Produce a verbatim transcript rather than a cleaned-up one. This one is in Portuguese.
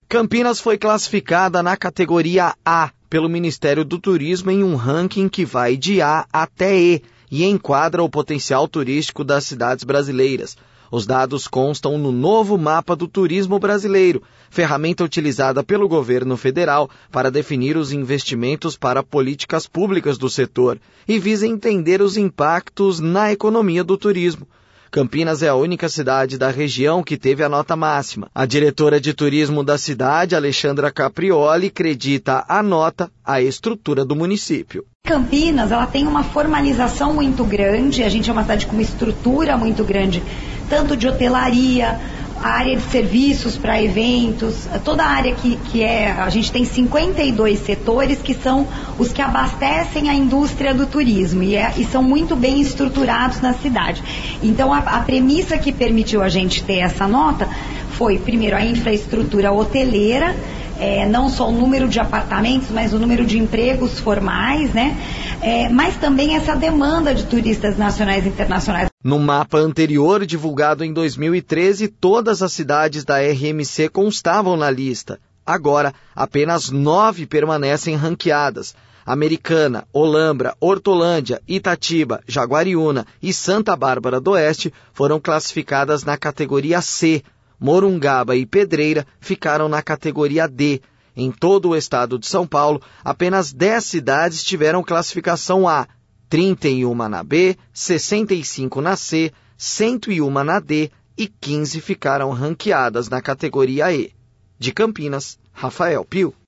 Campinas foi classificada na categoria A pelo Ministério do Turismo em um ranking que vai de A até E e enquadra o potencial turístico das cidades brasileiras. Os dados constam no novo Mapa do Turismo Brasileiro, ferramenta utilizada pelo governo federal para definir os investimentos para políticas públicas do setor e visa entender os impactos na economia do turismo. Campinas é a única cidade da região que teve a nota máxima. A diretora de turismo da cidade, Alexandra Caprioli, acredita a nota à estrutura do município. Campinas, ela tem uma formalização muito grande, a gente é uma cidade com uma estrutura muito grande, tanto de hotelaria, a área de serviços para eventos, toda a área que, que é, a gente tem cinquenta e dois setores que são os que abastecem a indústria do turismo e, é, e são muito bem estruturados na cidade. Então a, a premissa que permitiu a gente ter essa nota foi, primeiro, a infraestrutura hoteleira, É, não só o número de apartamentos, mas o número de empregos formais, né? É, mas também essa demanda de turistas nacionais e internacionais. No mapa anterior, divulgado em dois mil e treze, todas as cidades da R M C constavam na lista. Agora, apenas nove permanecem ranqueadas. Americana, Olambra, Hortolândia, Itatiba, Jaguariúna e Santa Bárbara do Oeste foram classificadas na categoria C. Morungaba e Pedreira ficaram na categoria D. Em todo o estado de São Paulo, apenas dez cidades tiveram classificação A, trinta e uma na B, sessenta e cinco na C, cento e um na D e quinze ficaram ranqueadas na categoria E. De Campinas, Rafael Pio.